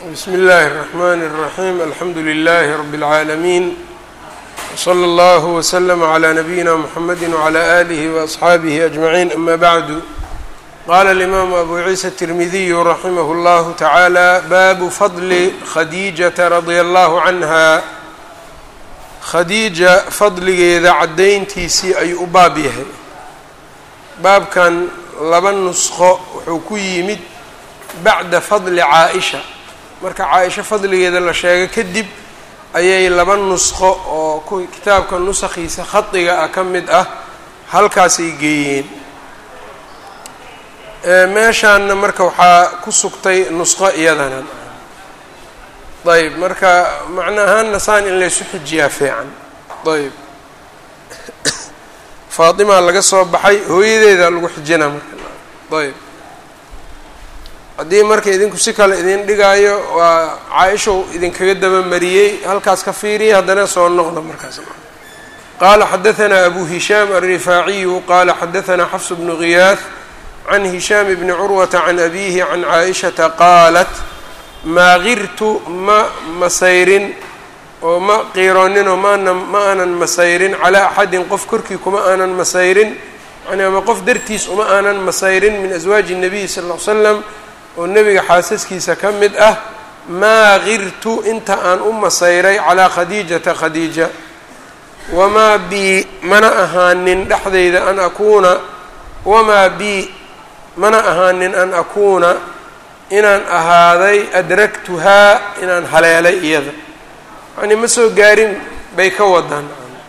بسم الله الرحمن الرحيم الحمد لله رب العالمين وصلى الله وسلم على نبينا محمد وعلى آله وأصحابه أجمعين أما بعد قال الإمام أبو عيسى الترمذي رحمه الله تعالى باب فضل خديجة رضي الله عنها khadiija fadligeeda caddayntiisii ayuu u baab yahay baabkan laba nusqo wuxuu ku yimid bacda fadli caa-isha marka caa-isha fadligeeda la sheego kadib ayay laba nusqo oo kitaabka nusakhiisa khadiga ah ka mid ah halkaasay geeyeen meeshaanna marka waxaa ku sugtay nusqo iyadana ayb marka macno ahaanna saan in laysu xijiyaa fiican ayb faatimaa laga soo baxay hooyadeeda lagu xijinaa marka ayb haddii marka idinku si kale idin dhigaayo waa caa-ishow idinkaga dabamariyey halkaas ka fiiriya haddana soo noqda markaas qaala xadahanaa abu hishaam alrifaaciyu qaala xadahanaa xafs bnu ghiyaah can hishaam bni curwata can abiihi can caa-ishata qaalat maa girtu ma masayrin oo ma qiirooninoo ma aanan masayrin calaa axadin qof korkii kuma aanan masayrin yani ama qof dartiis uma aanan masayrin min aswaaji الnabiy sal ll ly slam oo nebiga xaasaskiisa ka mid ah maa girtu inta aan u masayray calaa khadiijata khadiija wamaa bii mana ahaanin dhexdayda an akuuna wamaa bii mana ahaanin an akuuna inaan ahaaday adragtuhaa inaan haleelay iyada yacnii ma soo gaarin bay ka wadaan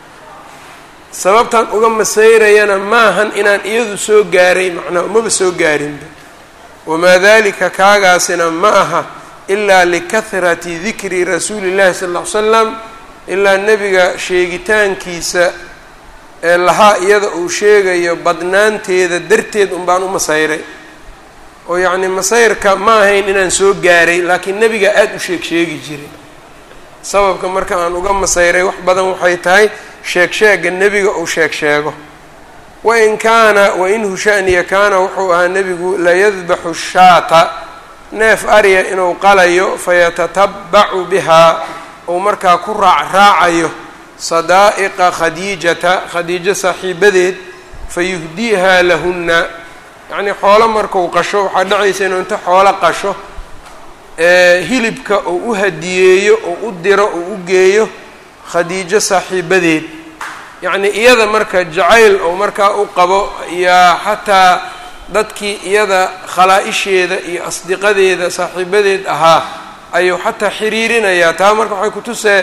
sababtaan uga masayrayana maahan inaan iyadu soo gaaray macnaa umaba soo gaarinba wamaa dalika kaagaasina ma aha ilaa likahrati dikri rasuuli llahi sala lla ly slam ilaa nebiga sheegitaankiisa ee lahaa iyada uu sheegayo badnaanteeda darteed un baan u masayray oo yacni masayrka ma ahayn inaan soo gaaray laakiin nebiga aada u sheegi jiray sababka marka aan uga masayray wax badan waxay tahay sheegsheega nebiga uu sheego wain hushaniya kaana wuxuu ahaa nebigu layadbaxu shaata neef arya inuu qalayo fayatatabacu bihaa ou markaa ku raacayo sadaa'iqa khadiijo saaxiibadeed fayuhdiihaa lahunna yacnii xoolo markuu qasho waxaa dhacaysa inuu inta xoolo qasho hilibka uu u hadiyeeyo oo u diro oo u geeyo khadiijo saaxiibadeed yacnii iyada marka jacayl oo markaa u qabo yaa xataa dadkii iyada khalaa-isheeda iyo asdiqadeeda saaxiibadeed ahaa ayuu xataa xiriirinayaa taa marka waxay kutusee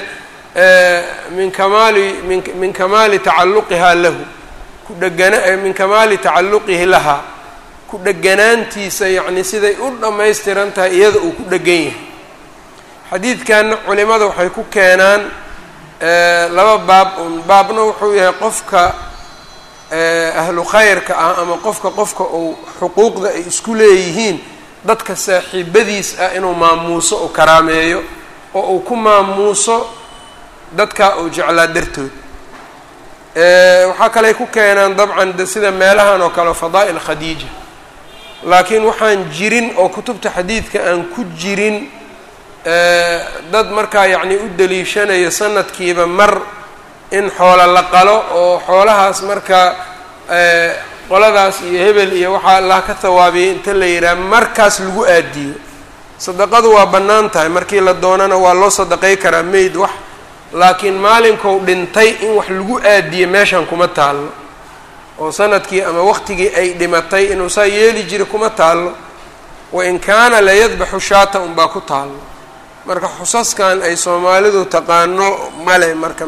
min kamaali tacalluqihaa lahu min kamaali tacalluqihi lahaa ku dheganaantiisa yacni siday u dhammaystiran tahay iyada uu ku dhegan yahay xadiidkanna culimada waxay ku keenaan laba baab baabna wuxuu yahay qofka ahlu khayrka ah ama qofka uu xuquuqda ay isku leeyihiin dadka saaxiibadiis ah inuu maamuuso oo karaameeyo oo uu ku maamuuso dadka uu jeclaa dartood waxaa kaley ku keenaan dabcan sida meelahan oo kale fadaa'il khadiija laakiin waxaan jirin oo kutubta xadiidka aan ku jirin dad markaa yacnii u daliishanayo sanadkiiba mar in xoolo la qalo oo xoolahaas markaa qoladaas iyo hebel iyo waxaa allah ka hawaabiyay inta la yidhaha markaas lagu aadiyo sadaqadu waa bannaan tahay markii la doonana waa loo sadaqay karaa mayd wax laakiin maalinkou dhintay in wax lagu aadiye meeshan kuma taallo oo sanadkii ama waqtigii ay dhimatay inuu saa yeeli jira kuma taallo wain kaana layadbaxu shaata unbaa ku taallo marka xusaskan ay soomaalidu taqaano male marka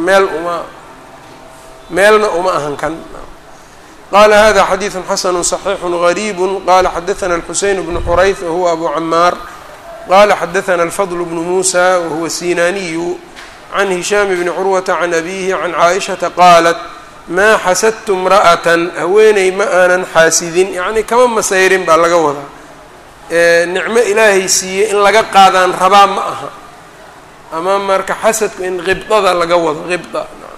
meelna uma ahan kan qaala hada xadiidu xasanu صaxiixu غariibu qala xadaثana الxuseyn bnu xurayth wahuwa abu camaar qala xadaثana الfadl bnu musa wahuwa sinaniyu can hishaam bni curwata can abiihi can caaishata qaalat maa xasadtu imra'atan haweeney ma aanan xaasidin yacnii kama masayrin baa laga wadaa nicmo ilaahay siiyey in laga qaadaan rabaa ma aha ama marka xasadku in qibdada laga wado qibda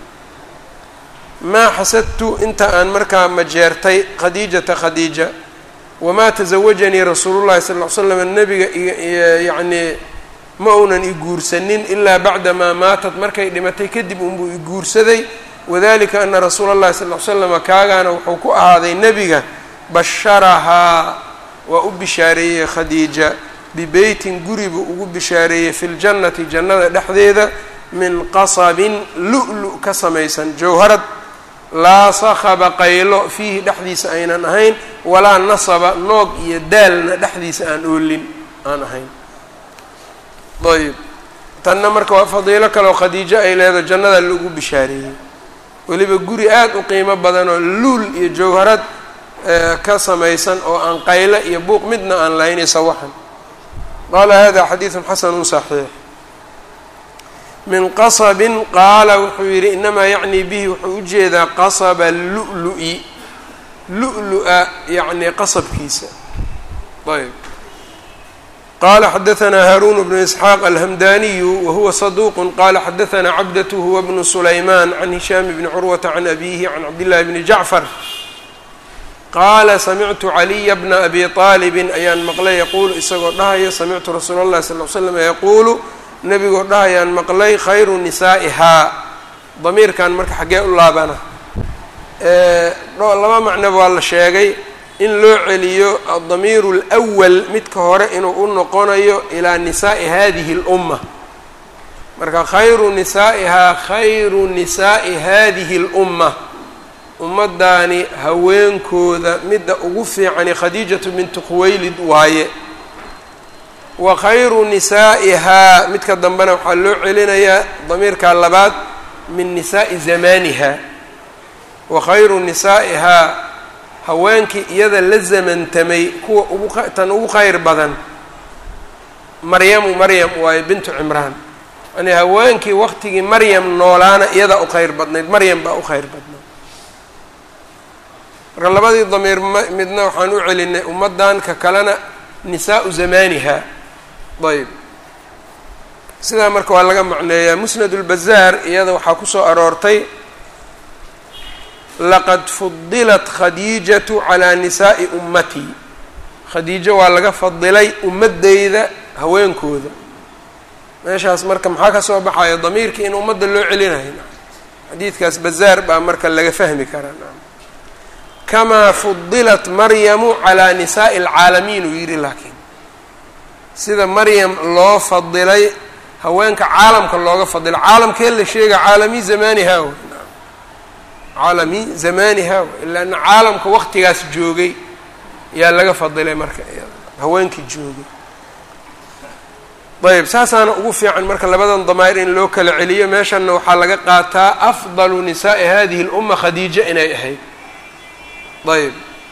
maa xasadtu inta aan markaa majeertay khadiija wamaa tasawajanii rasuulu llahi sal ll ly slam nebiga yacnii ma uunan i guursanin ilaa bacdamaa maatat markay dhimatay kadib unbuu i guursaday wadalika ana rasuula اllahi sal ly slama kaagaana wuxuu ku ahaaday nebiga basharahaa waa u bishaareeyey khadiija bibeytin guri buu ugu bishaareeyey fi ljannati jannada dhexdeeda min qasabin lu-lu ka samaysan jawharad laa sakhaba qaylo fiihi dhexdiisa aynan ahayn walaa nasaba noog iyo daalna dhexdiisa aan oolin aan ahayn. ayb tanna marka waa fadiilo kaleoo khadiijo ay leedahay jannada lagu bishaareeyey weliba guri aada u qiimo badan oo luul iyo jawharad ka samaysan oo aan qaylo iyo buuq midna aan lahayn sawaxan. qaala hada xadiidun xasanu صaxiix. min qasabin qaala wuxuu yidhi inamaa yacnii bihi wuxuu ujeedaa qasaba lu-lu-i lu-lu-a yacnii qasabkiisa. ayb qala xadaثna haarun bnu isxaaq alhamdaniyu wahuwa صaduq qala xadaثna cabdة huwa bnu sulayman can hishaam bni curwata can abihi can cabdillahi bni jacfar qaala samictu caliya bna abi طaalibin ayaan maqlay yaquulu isagoo dhahaya samictu rasuula اllahi sal ly slam yaquulu nebigoo dhahayaan maqlay khayru nisaa'ihaa. damiirkan marka xaggee u laabana laba macnoba waa la sheegay in loo celiyo adamiiru اlأwal midka hore inuu u noqonayo ilaa nisaa'i hadihi اlumma marka khayru nisaa'ihaa khayru nisaa'i hadihi اlumma ummaddaani haweenkooda midda ugu fiicani khadiijatu bintu khuwaylid waaye wa khayru nisaa'ihaa midka dambena waxaa loo celinayaa damiirka labaad min nisaa'i zamaniha wa khayru nisaa'ihaa haweenkii iyada la zamantamay kuwa tan ugu khayr badan maryam waaye bintu cimraan yani haweenkii waqtigii maryam noolaana iyadaa u khayr badnayd maryam baa u khayr badnayd marka labadii damiir midna waxaan u celinay ummaddan ka kalena nisaau zamaniha. ayb sidaa marka waa laga macneeyaa musnad اlbazaar iyada waxaa kusoo aroortay laqad fudilat khadiijatu calaa nisaa'i ummatii khadiijo waa laga fadilay ummadeyda haweenkooda meeshaas marka maxaa ka soo baxaya damiirkii in ummadda loo celinayo xadiidkaas bazaar baa marka laga fahmi karaa kamaa fudilat maryamu calaa nisaa'i alcaalamiin uu yidhi laakiin sida maryam loo fadilay haweenka caalamka looga fadilay caalamkee la sheega caalami zamaniha caalami zamaniha ilaa ana caalamka waqtigaas joogay yaa laga fadilay marka haweenkii joogay. ayb saasaana ugu fiican marka labadan damaa'ir in loo kala celiyo meeshanna waxaa laga qaataa afdalu nisaa'i hadihi اlumma khadiijo inay ahayd. ayb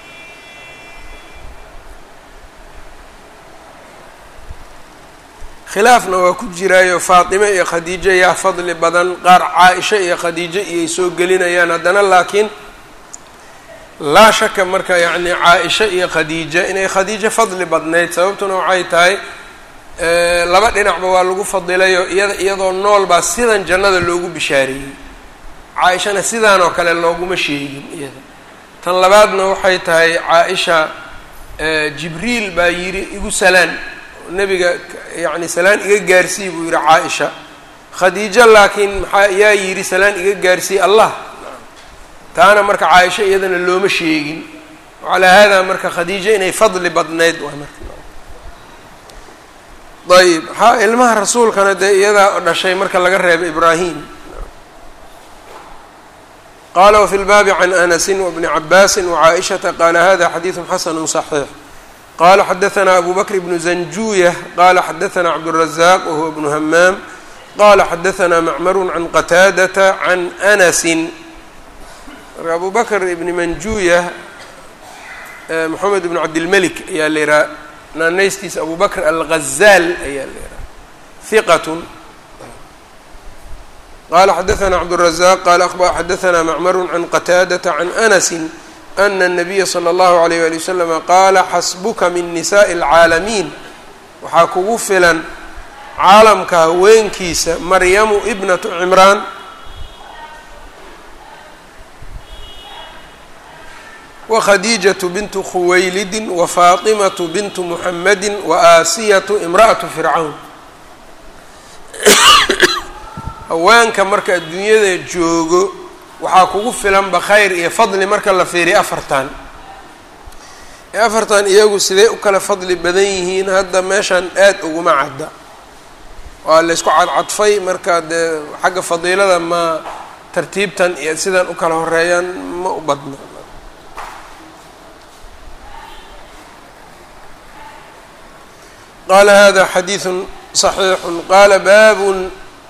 khilaafna waa ku jiraayo faatime iyo khadiijo yaa fadli badan qaar caa-isha iyo khadiijo iyay soo gelinayaan haddana laakiin laa shaka marka yacni caa-isha iyo khadiija inay khadiijo fadli badnayd sababtuna waxay tahay laba dhinacba waa lagu fadilayo iyadoo nool baa sidan jannada loogu bishaareeyey caa-ishana sidaan oo kale looguma sheegin iyada tan labaadna waxay tahay caa-isha jibriil baa yidhi igu salaan nebiga yacni salaan iga gaarsii buu yidhi caa-isha khadiijo laakiin maxaa yaa yidhi salaan iga gaarsii allah taana marka caa-isha iyadana looma sheegin calaa haadaa marka khadiijo inay fadli badnayd waa marka ayb ilmaha rasuulkana dee iyadaa dhashay marka laga reebo ibraahim. qala wfi lbaabi can anasi wbni cabaasi wcaaishata qaala hada xadiidu xasanu صaxiix. qala xadaثna abu bakr bnu zanjuya qala xadaثna cabdالrazaq wahuwa bnu hamaam qala xadaثna macmaru can qataadata can anasi. marka abu bakr ibni manjuya moxamed ibn cabdilmelik ayaa la yihaha naanaystiisa abu bakr algazaal ayaa la yihaha hiqat. qala xadaثna cabdالrazaq qala xadaثna macmaru can qataadata can anasi ana الnabiya slى اllahu عalayh wali waslama qaala xasbuka min nisaءi اlcaalamiin waxaa kugu filan caalamka haweenkiisa maryamu ibnatu cimraan wakhadiijaةu bintu khuwaylidi wafaaطimaةu bintu muxamadi waaasiyatu imraأaةu fircawn. haweenka marka adduunyada joogo waxaa kugu filanba khayr iyo fadli marka la fiiriyo afartan iyagu sidee u kala fadli badan yihiin hadda meeshan aad uguma cadda waa la isku cadcadfay marka dee xagga fadiilada ma tartiibtan iyo sidan u kala horeeyaan ma u badno. qaala hada xadiiثu صaxiixu qaala baabun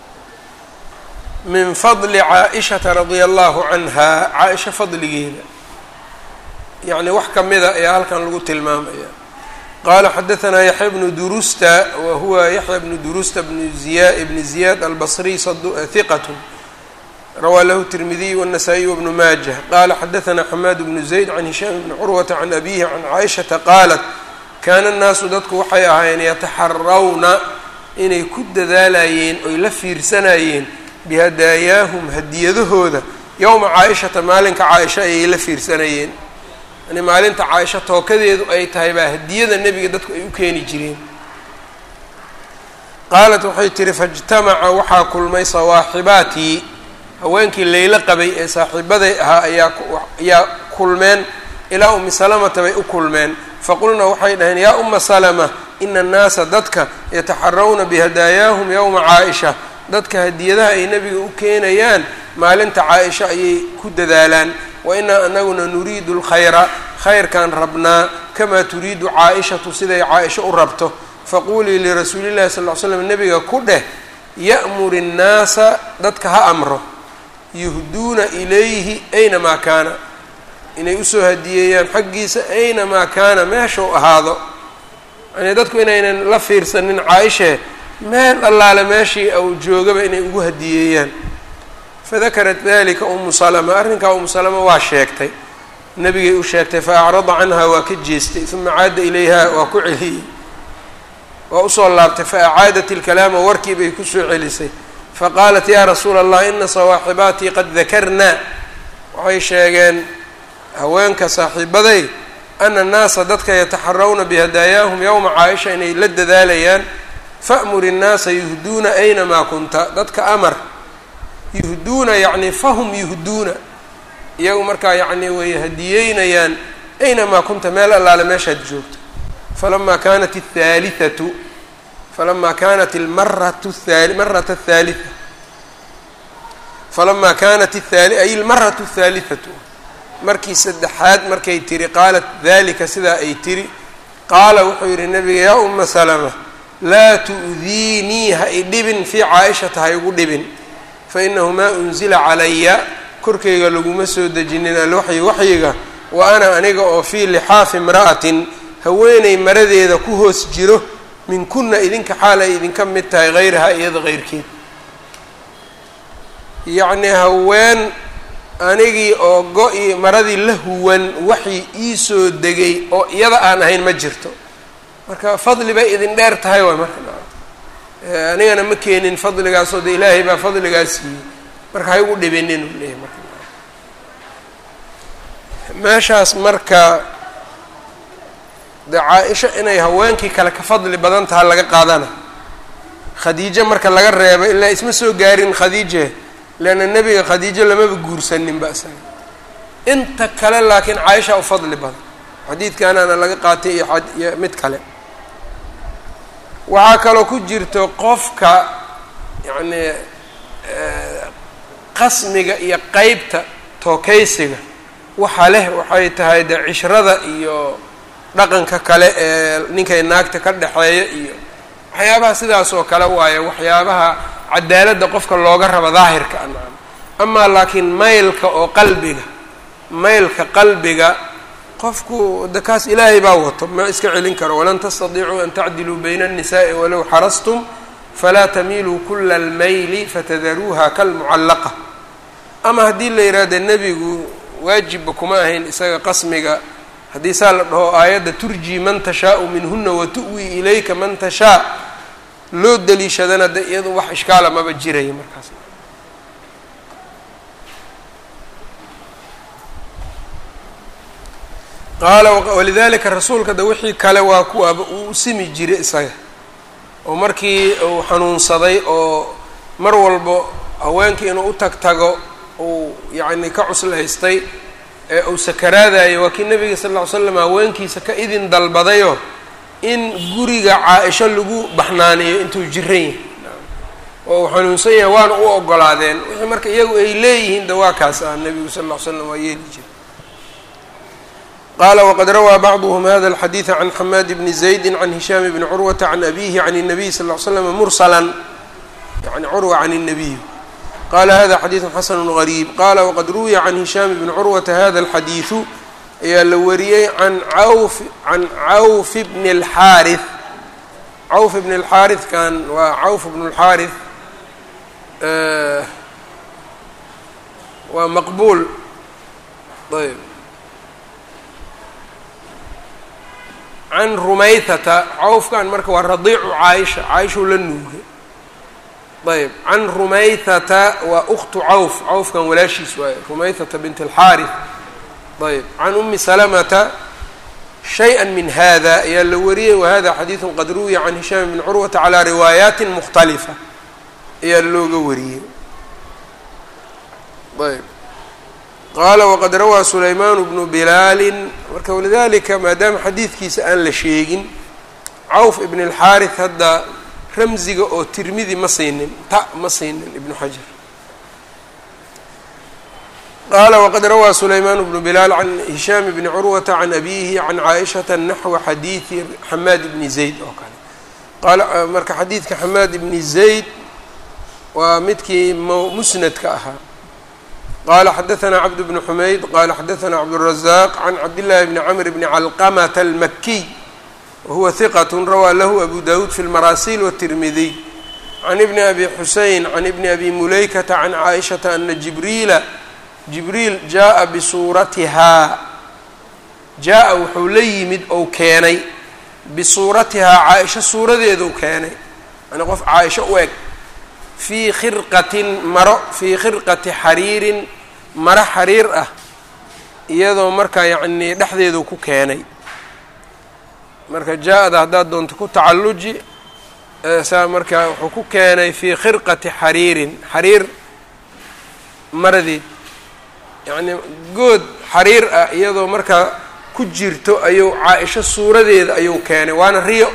min fadli caaئishata radia allahu canha caaisha fadligeeda yacni wax kamida ayaa halkan lagu tilmaamaya. qaala xadaثanaa yaxya bnu durusta wa huwa yaxya bnu durusta bni ziyaad albصriy hiqat rawaa lahu التirmidiy والنasaaئي وبnu maajة qaala xadaثanaa xamaad bnu zayd can hishaam bni curwata can abihi can caaishaةa qaalat kaana الnaasu dadku waxay ahaayeen yataxarawna inay ku dadaalayeen oy la fiirsanayeen bihadaayaahum hadiyadahooda yowma caaishata maalinka caaisha ayay la fiirsanayeen yani maalinta caaisha tookadeedu ay tahay baa hadiyada nebiga dadku ay u keeni jireen. qaalat waxay tihi faاjtamaca waxaa kulmay sawaaxibaatii haweenkii leylo qabay ee saaxiibaday ahaa ayaa kulmeen ilaa umi salamata bay u kulmeen faqulna waxay dhaheen yaa uma salama ina annaasa dadka yataxarawna bihadaayaahum yowma caaisha dadka hadiyadaha ay nebiga u keenayaan maalinta caaisha ayay ku dadaalaan wa inaa anaguna nuriidu lkhayra khayrkaan rabnaa kamaa turiidu caaishatu siday caaisha u rabto faquulii lirasuuli llahi sal ly slam nebiga ku dheh ya'mur innaasa dadka ha amro yuhduuna ilayhi aynamaa kaana inay usoo hadiyeeyaan xaggiisa aynamaa kaana meeshau ahaado yani dadku inaynan la fiirsanin caaishee meel allaale meeshii au joogaba inay ugu hadiyeeyaan. fadakarat dalika umu salama arrinkaa umu salama waa sheegtay nebigay u sheegtay faacrada canha waa ka jeestay uma caada ilayha waa ku celiyey waa usoo laabtay faacaadat ilkalaama warkii bay kusoo celisay faqaalat yaa rasuula allah ina sawaaxibaatii qad dakarna waxay sheegeen haweenka saaxiibaday ana annaasa dadka yataxarawna bihadaayaahum yowma caaisha inay la dadaalayaan fa'mur innaasa yuhduuna aynamaa kunta dadka amar yuhduuna yacni fahum yuhduuna iyagu markaa yacni way hadiyeynayaan aynamaa kunta meel allaale meeshaad joogto falamaa kaanat athaalithatu falamaa kaanat marata athaalitha falamaa kaanat ay ilmaratu athaalitatu markii saddexaad markay tiri qaalat dalika sidaa ay tiri qaala wuxuu yidhi nabiga yaa uma salama laa tu'diinii ha idhibin fii caaishata ha igu dhibin fainahu maa unzila calaya korkayga laguma soo dejinin alwaxyi waxyiga wa ana aniga oo fii lixaafi imra'atin haweeney maradeeda ku hoos jiro min kunna idinka xaal ay idinka mid tahay hayrahaa iyada heyrkeed yacnii haween anigii oo go-i maradii la huwan waxyi iisoo degay oo iyada aan ahayn ma jirto marka fadli bay idin dheer tahay waay marka anigana ma keenin fadligaasoo de ilaahay baa fadligaas siiyey marka ha igu dhibinin u leeyahy marka meeshaas marka de caa-isha inay haweenkii kale ka fadli badan taha laga qaadana khadiijo marka laga reebo ilaa isma soo gaarin khadiije leanna nebiga khadiijo lamaba guursaninba isaga inta kale laakiin caaisha u fadli badan xadiidkaanaana laga qaatay iyo mid kale waxaa kaloo ku jirto qofka yacni qasmiga iyo qeybta tookaysiga waxa leh waxay tahay de cishrada iyo dhaqanka kale ee ninkay naagta ka dhexeeya iyo waxyaabaha sidaas oo kale waaye waxyaabaha cadaaladda qofka looga rabo daahirka anam amaa laakiin maylka oo maylka qalbiga qofku de kaas ilaahay baa wato ma iska celin karo walan tastadiicuu an tacdiluu bayna الnisaaءi walow xarastum falaa tamiiluu kula اlmayli fatadaruuha kalmucallaqa ama haddii la yidhaahda nebigu waajibba kuma ahayn isaga qasmiga haddii saa la dhaho aayadda turjii man tashaau minhuna watu'wi ilayka man tashaa loo daliishadana de iyadu wax ishkaala maba jiraya markaas qaala walidalika rasuulka de wixii kale waa kuwaaba uu simi jiray isaga oo markii uu xanuunsaday oo mar walbo haweenkii inuu u tagtago uu yacni ka cuslaystay ee uu sakaraadayo waa kii nebiga sal lla ly slam haweenkiisa ka idin dalbadayo in guriga caa-isho lagu baxnaaniyo intuu jiran yahay oo uu xanuunsan yahay waana u ogolaadeen wixii marka iyagu ay leeyihiin da waa kaas ah nebigu sal lla ly slam waa yeeli jiray. qala wqad rawى bعضهم hda الxadيiث عن xmاad بن زaيد عن هiشhام بن cروة عن أbيه عن النبي صلى اه عليه وسلم mرسلا يعني cروة عن النبي qala hda xadيiث xasن غريب qala وqad ruwiya عن هiشhام بن cروة hda الxadيiثu ayaa la wariyey عan cawf بن الxاarث cawf بن الxاarث kan waa cawf بن الxاarث waa maqbul ayb can rumaythata cawfkan marka waa radiicu caaisha caaishuu la nuugay ayb can rumaythata waa uktu cawf cawfkan walaashiis waaye rumaythata bint alxaarith ayb can umi salamata shay-a min hada ayaa la wariyey wahada xadiidu qad ruwiya can hishaam bn curwata calaa riwaayaati mukhtalifa ayaa looga wariyey ayb qaala waqad rawaa sulaymaan bnu bilaalin marka walidalika maadaama xadiidkiisa aan la sheegin cawf ibn اlxaarith hadda ramziga oo tirmidi ma siinin ma siinin ibnu xajar. qaala waqad rawaa sulaymaan bnu bilaal can hishaam bni curwata can abiihi can caaishata naxwa xadiidi xamaad bni zayd oo kale qaala marka xadiidka xamaad bni zayd waa midkii musnadka ahaa. qala xadaثna cbd bn xumayd qala xadaثna cabdالرaزاq can cabdالlahi bni cmr bni calqmة الmakiy wahuwa hiqaة rawaa lahu abu dawud fi اlmaraasil wالtirmidiy can ibni abi xuseyn can ibni abi mulaykata can caaishaةa ana jibriil jaءa bisuuratihaa jaa-a wuxuu la yimid ou keenay bisuuratihaa caaisha suuradeedu keenay yani qof caaisho u eg fii khirqatin maro fii khirqati xariirin maro xariir ah iyadoo marka yacnii dhexdeedu ku keenay marka jaa-ada haddaad doonto ku tacalluji saa marka wuxuu ku keenay fii khirqati xariirin xariir maradeed yacnii good xariir ah iyadoo markaa ku jirto ayuu caa-isho suuradeeda ayuu keenay waana riyo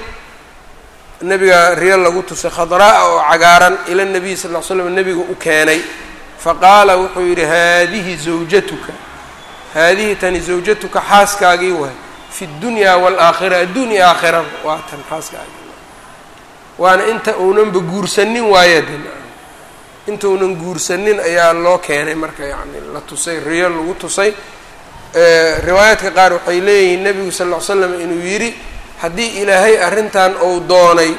nebiga riyo lagu tusay khadraa'a oo cagaaran ila nabiy sal ll ly slam nebiga u keenay faqaala wuxuu yidhi haadihi zawjatuka haadihi tani zawjatuka xaaskaagii waay fi اdunyaa wاlaakhira adduun iyo aakhira waa tan xaaskaagii waana inta uunanba guursanin waayaden inta uunan guursanin ayaa loo keenay marka yani la tusay riyo lagu tusay. riwaayaadka qaar waxay leeyihiin nebigu sal ll ly slam inuu yidhi haddii ilaahay arrintan ou doonay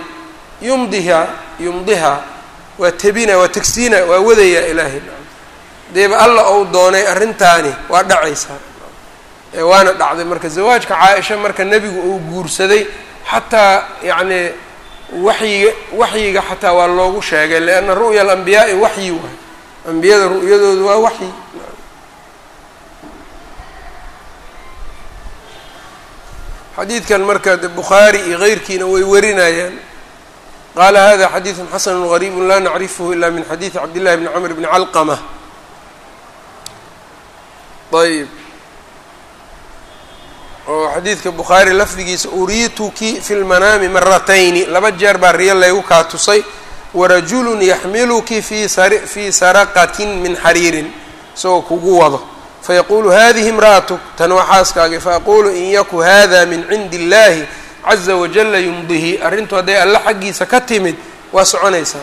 yumdihaa waa tebina waa tegsiina waa wadayaa ilaahay deeba alla ou doonay arrintaani waa dhacaysaa waana dhacday marka zawaajka caa-isha marka nebigu uu guursaday xataa yacnii waxyiga xataa waa loogu sheegay lianna ru'ya alambiyaai waxyi waay ambiyada ru'yadoodu waa waxyi. xadiidkan marka bukhaari iyo keyrkiina way warinayaan. qaala hada xadiiثu xasanu غariibu laa nacrifhu ila min xadiiثi cabdillahi bni cmr bni calqama. ayb oo xadiidka bukhaari lafdigiisa uriituki fi lmanaami maratayni laba jeer baa riyo laygu kaa tusay warajulu yaxmiluki fii saraqatin min xariirin isagoo kugu wado fayaqulu hadihi imra'atuk tan waa xaaskaagi faaqulu in yaku hada min cindi illahi caza wajala yumdihi arrintu hadday alle xaggiisa ka timid waa soconaysaa.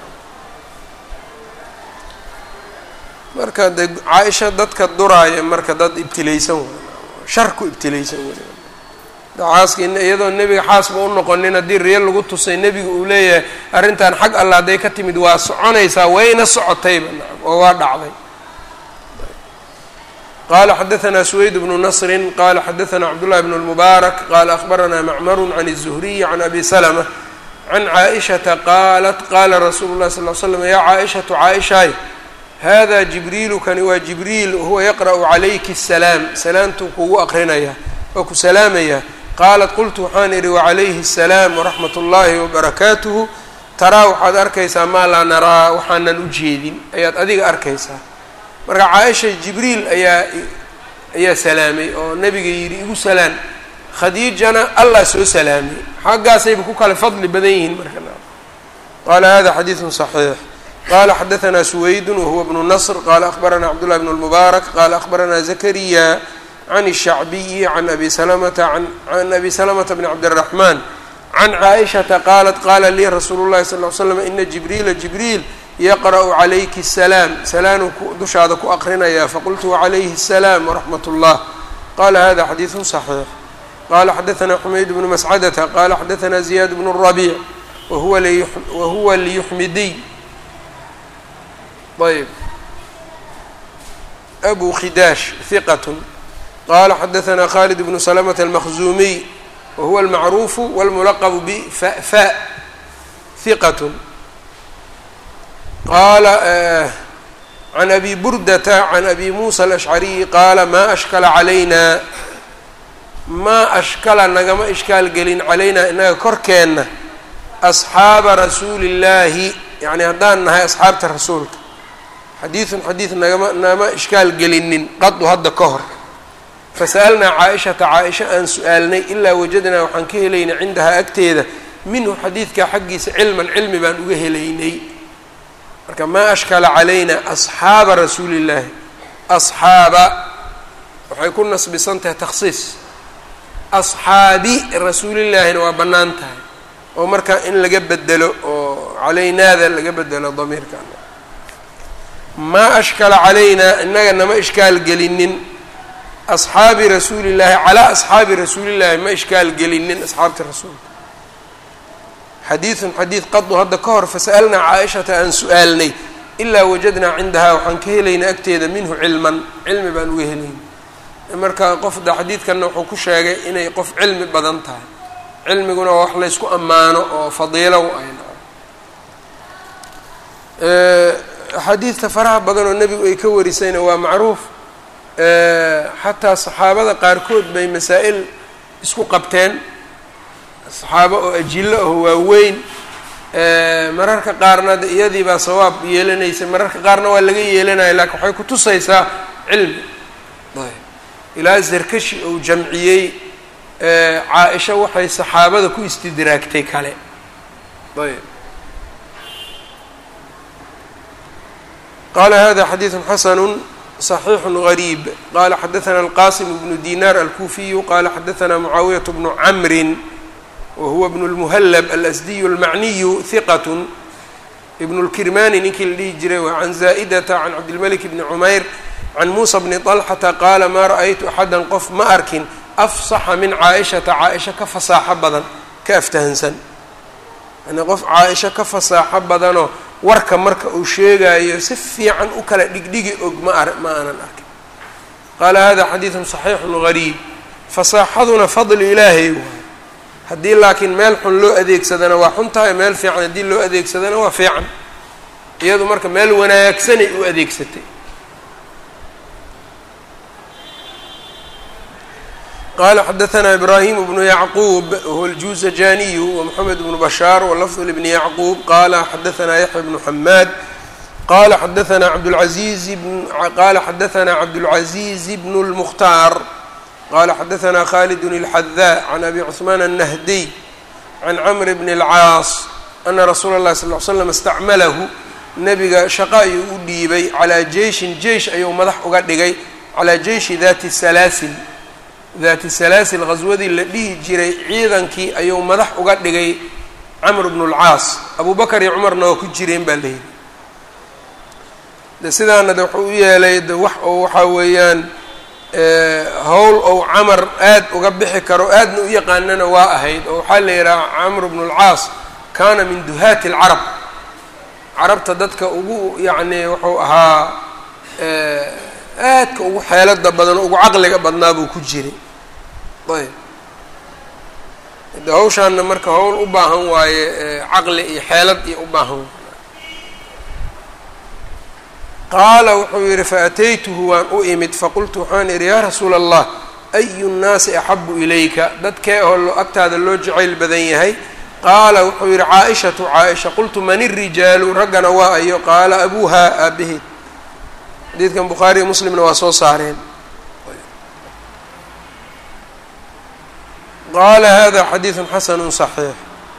marka de caaisha dadka duraaya marka dad ibtilaysan w shar ku ibtilaysan w xaaska iyadoo nebiga xaasba u noqonin haddii riyo lagu tusay nebiga uu leeyahay arrintan xag alle hadday ka timid waa soconaysaa wayna socotayba oo waa dhacday. qala xadaثna سweyd بن نصri qala xadaثna cbdاللahi بن المبارك qala أخbarana macmr عن الزهriي عن أbي سلمة عن caaئشhaةa qaalat qala rasuulu الlahi صلl ل sلم ya caaئشhaةu caaئشhaay hada jibriilu kani waa jibriil huwa yaqrأu عalayki السلاam salaamtuu kugu aqrinaya oo ku salaamaya qaalat qultu waxaan idhi وعalayhi السلاam وraxmat الlahi وbarakaatuه taraa waxaad arkaysaa maa laa naraa waxaanan u jeedin ayaad adiga arkaysaa. marka caaisha jibriil ayaa salaamay oo nabiga yidhi igu salaan, khadiijana allah soo salaamay, xaggaasayba ku kale fadli badan yihiin marka. qaala hada xadiiثu صaxiix. qala xadaثna سuwayd wahuwa bnu نصr qala akhbarana cabdالlah bn الmubaarak qala akhbarana zakariya can الshacbiyi can abi salamata bn cabdالرaحman can caaئiشhaةa qaalat qala lii rasuulu الlahi sal اه ly slam ina jibriil yaqra'u calayki الsalaam, salaanu dushaada ku aqrinaya, faqultu wacalayhi الsalaam waraxmat اllah. qala hada xadiiثu صaxiix. qala xadaثna xumayd bnu mascadata qala xadaثna ziyaad bn الrabiic wahuwa liyuxmidiy ayb abu khidaash hiqat. qala xadaثna khalid bnu slmة almakhzuumiy wahuwa almacruufu wاlmulaqb bfa hiqat. qala can abi burdata can abi musa alashcariyi qaala maa ashkala calayna, maa ashkala nagama ishkaal gelin calaynaa inaga korkeenna asxaaba rasuuli اllaahi, yani haddaan nahay asxaabta rasuulka, xadiid nama ishkaal gelinin qadu hadda ka hor. fasa'alnaa caaishata caaisha aan su-aalnay ilaa wajadnaa waxaan ka helaynay cindahaa agteeda minhu xadiidkaa xaggiisa cilman cilmi baan uga helaynay. marka maa ashkala calayna asxaaba rasuuli llaahi, asxaaba waxay ku nasbisan tahay takhsiis, asxaabi rasuulillaahina waa bannaan tahay oo markaa in laga bedelo oo calaynaada laga bedelo damiirka. maa ashkala calaynaa inaga nama ishkaal gelinin asxaabi rasuulillaahi calaa asxaabi rasuulillaahi ma ishkaal gelinin asxaabta rasuulka. xadiidun xadiid qadu hadda ka hor fasa'alnaa caaishata aan su-aalnay ilaa wajadnaa cindahaa waxaan ka helaynaa agteeda minhu cilman cilmi baan uga helaynay. marka qofda xadiidkanna wuxuu ku sheegay inay qof cilmi badan tahay, cilmiguna waa wax laysku ammaano oo fadiilo u ayna. axaadiidta faraha badan oo nebigu ay ka warisayna waa macruuf. xataa saxaabada qaarkood bay masaa'il isku qabteen, saxaabo oo ajilo oo waaweyn, mararka qaarna de iyadii baa sawaab yeelanaysa, mararka qaarna waa laga yeelanaya, laakiin waxay kutusaysaa cilmi. ilaa zarkashi uu jamciyey caa-isha waxay saxaabada ku istidraagtay kale. ayb qala hada xadiiثu xasanu صaxiixu غariib. qala xadaثna alqasim bnu dinar alkufiyu qala xadaثna mucaawiyaة bnu camri wahuwa bnu اlmuhlb alasdiyu اlmacniyu hiqat ibn اlkirmani ninkii la dhihi jiray waa can zaa'idata can cabdilmalik bni cumayr can muusa bni طalxata qaala maa ra'aytu axada qof ma arkin afsaxa min caaishata caaisha ka fasaaxo badan ka aftahansan, yani qof caaisha ka fasaaxo badanoo warka marka uu sheegayo si fiican u kala dhigdhigi og ma aanan arkin. qaala hada xadiiثu صaxiixu غariib. fasaaxaduna fadli ilaahay waay, haddii laakiin meel xun loo adeegsadana waa xun tahay, meel fiican haddii loo adeegsadana waa fiican. iyadu marka meel wanaagsanay u adeegsatay. qala xadaثna ibrahim bnu yacquub wahuwa اljuzajaniyu wمxamed bnu bashaar walafظ lbni yacquub qala xadaثna yaxya bnu xamaad qala xadaثna cabdاlcaزiiz bn اlmukhtaar qala xadaثna khalid اlxadaa can abi cثmaan الnahdiy can cmr bn اlcaas ana rasuula اlahi sal ly slam istacmalahu, nebiga shaqa ayuu u dhiibay calaa jeyshin jeish ayuu madax uga dhigay, calaa jeyshi dati salaasil, daati salaasil ghaswadii la dhihi jiray ciidankii ayuu madax uga dhigay camr bnu اlcaas. abu bakar iyo cumarna waa ku jireen baa la yidhi. de sidaana de wuxuu u yeelay de wax oo waxaa weeyaan howl ou camar aad uga bixi karo aadna u yaqaanana waa ahayd, oo waxaa la yidhaha camr bnu اlcaas kaana min duhaati اlcarab, carabta dadka ugu yacni wuxuu ahaa aadka ugu xeelada badan oo ugu caqliga badnaa buu ku jiray. ayb de hawshaanna marka hawl u baahan waaye caqli iyo xeelad iyo u baahan waaye. qaala wuxuu yihi faataytuhu waan u imid faqultu waxaan idhi yaa rasuula allah ayu nnaasi axabu ilayka, dadkee oo agtaada loo jacayl badan yahay? qaala wuxuu yihi caaishatu caaisha qultu man irijaalu raggana waa ayo qaala abuuhaa aabaheed. xadiidkan bukhaari iyo muslimna waa soo saareen. qaala hada xadiiثu xasanu صaxiix.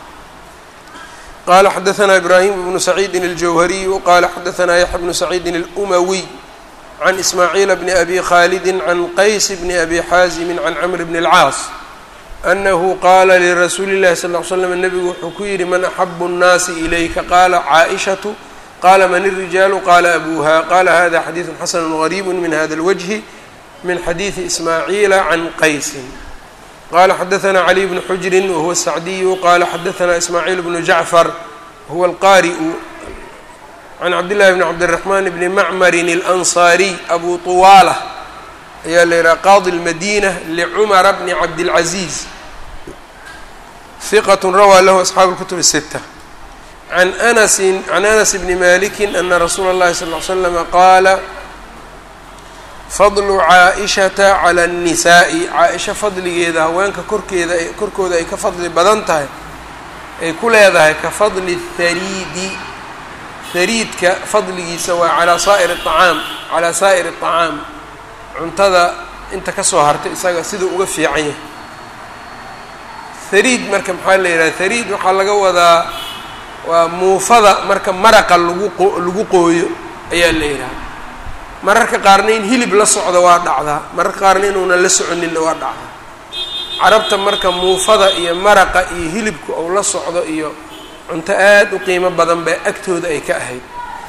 qala xadaثna ibrahim bnu saciidi اljawhariyu qala xadaثna yaxya bnu saciidi اlumawiy can ismaaciil bni abi khalidi can qays bni abi xaazimi can camr bni اlcaas anahu qaala lirasuuli اllahi sal ll ly slam nebigu wuxuu ku yidhi man axabu الnaasi ilayka qaala caaئishatu qala man الrijaalu qala abuha qala hada xadiiثu xasanu غariib min hada اlwجhi min xadiiثi ismaaciila can qaysin. qala xadaثna cli bnu xujri wahuwa الsacdiyu qala xadaثna ismaaciil bnu jacfar huwa alqari'u can cabdillahi bni cabdالraxman bni macmarin اlanصariy abu طuwaala ayaa la yidhaha qaadi اlmadina licumara bni cabdilcaziiz hiqat rawaa lahu asxaabu اlkutub الsita can anas bni maliki ana rasuula اllahi sal ly slama qaala fadlu caaishata cala annisaa'i caaisha fadligeeda haweenka korkooda ay ka fadli badan tahay ay ku leedahay ka fadli hariidi hariidka fadligiisa waa calaa saa'iri acaam cuntada inta kasoo hartay isaga siduu uga fiican yahay. hariid marka maxaa la yidhaha hariid waxaa laga wadaa waa muufada marka maraqa lagu qooyo ayaa la yidhaha. mararka qaarna in hilib la socdo waa dhacdaa, mararka qaarna inuunan la soconinna waa dhacdaa. carabta marka muufada iyo maraqa iyo hilibka ou la socdo iyo cunto aad u qiimo badan baa agtooda ay ka ahayd.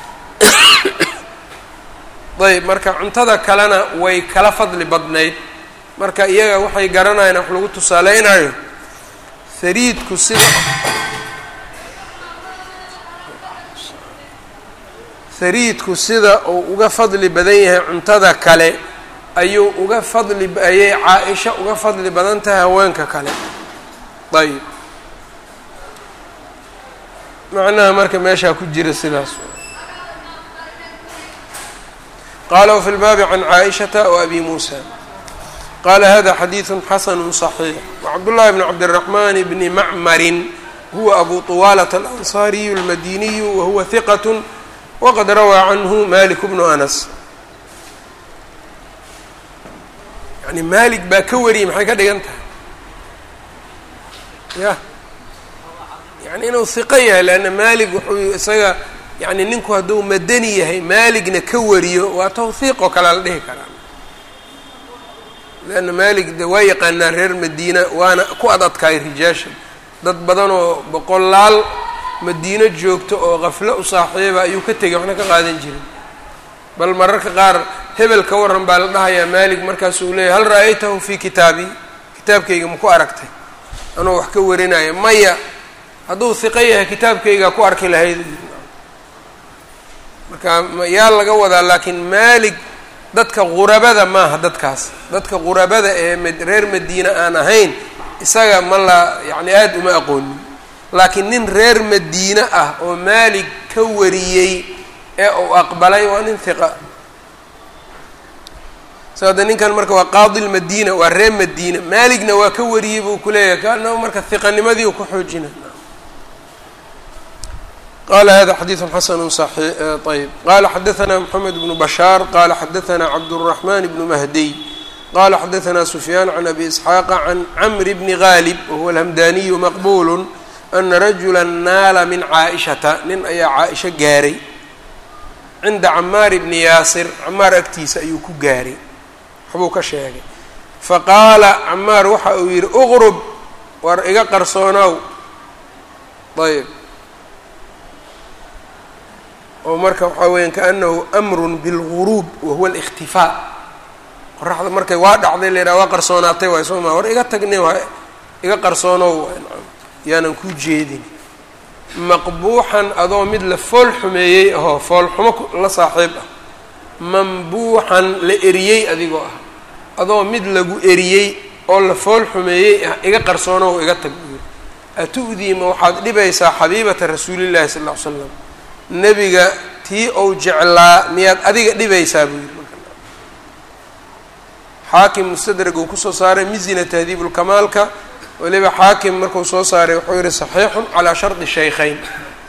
ayb marka cuntada kalena way kala fadli badnayd, marka iyaga waxay garanayaan wax lagu tusaaleynayo hariidku sida uu uga fadli badan yahay cuntada kale ayay caa-isha uga fadli badan tahay haweenka kale. ayb macnaha marka meeshaa ku jira sidaas. qala wfi lbaabi can caaishata وabi muusa qala hada xadiiثu xasanu صaxiix. wcabdullahi bn cabdالraxman bni macmarin huwa abu طuwaalata alanصariyu اlmadiniyu wahuwa hiqat waqad rawaa canhu malik bnu anas. yani malik baa ka wariyey maxay ka dhigan tahay ya yani inuu hiqo yahay leanna malik wuxuu isaga yani ninku hadduu madani yahay maaligna ka wariyo waa tawhiiq oo kale la dhihi karaa. leanna maalig de waa yaqaanaa reer madiina waana ku adadkaay rijaasha dad badan oo boqolaal madiino joogto oo qaflo u saaxiiba ayuu ka tegay waxna ka qaadan jirin. bal mararka qaar hebel ka warran baa la dhahayaa maalig markaasuu leeyahy hal ra-aytahu fii kitaabii kitaabkayga maku aragtay anuu wax ka warinaya maya hadduu hiqo yahay kitaabkaygaa ku arki lahayd. marka yaa laga wadaa laakiin maalig dadka qurabada maaha dadka qurabada ee reer madiina aan ahayn isaga ma la yani aada uma aqoonin, laakiin nin reer madiine ah oo maalig ka wariyey ee uu aqbalay waa nin hiqa. sababta ninkan marka waa qaadi lmadiina waa reer madiina maaligna waa ka wariyey buu kuleeyahay kaana marka hiqanimadii u ku xoojina. qala hada xadiiثu xasanu صaxiix. ayb qala xadaثna mxamed bnu bashaar qala xadaثna cabdالرaحman bnu mahdiy qala xadaثna sufyaan can abi isxaaqa can camr bni gaalib wahuwa alhamdaniyu maqbul ana rajula naala min caaishata nin ayaa caaisha gaaray cinda camaar bni yaasir camaar agtiisa ayuu ku gaaray waxbuu ka sheegay. faqaala camaar waxa uu yihi uqrub war iga qarsoonow. ayb oo marka waxaa weeyaan kaanahu amrun bilguruub wahuwa اlاkhtifaa. qoraxda markay waa dhacday la yidhaha waa qarsoonaatay waay soo maa war iga tagni waa iga qarsoonow yaanan ku jeedin. maqbuuxan adoo mid la fool xumeeyey ahoo foolxumo la saaxiib ah, mambuuxan la eriyey adigoo ah adoo mid lagu eriyey oo la fool xumeeyey ah iga qarsoonow iga tag buuri. atu'diima waxaad dhibaysaa xabiibata rasuulillahi sal ll ly slam nebiga tii ou jeclaa miyaad adiga dhibaysaa buu yidhi. xaakim mustadrag uu kusoo saaray mizina tahdiibulkamaalka weliba xaakim markuu soo saaray wuxuu yihi صaxiixun calىa shardi shaykhayn.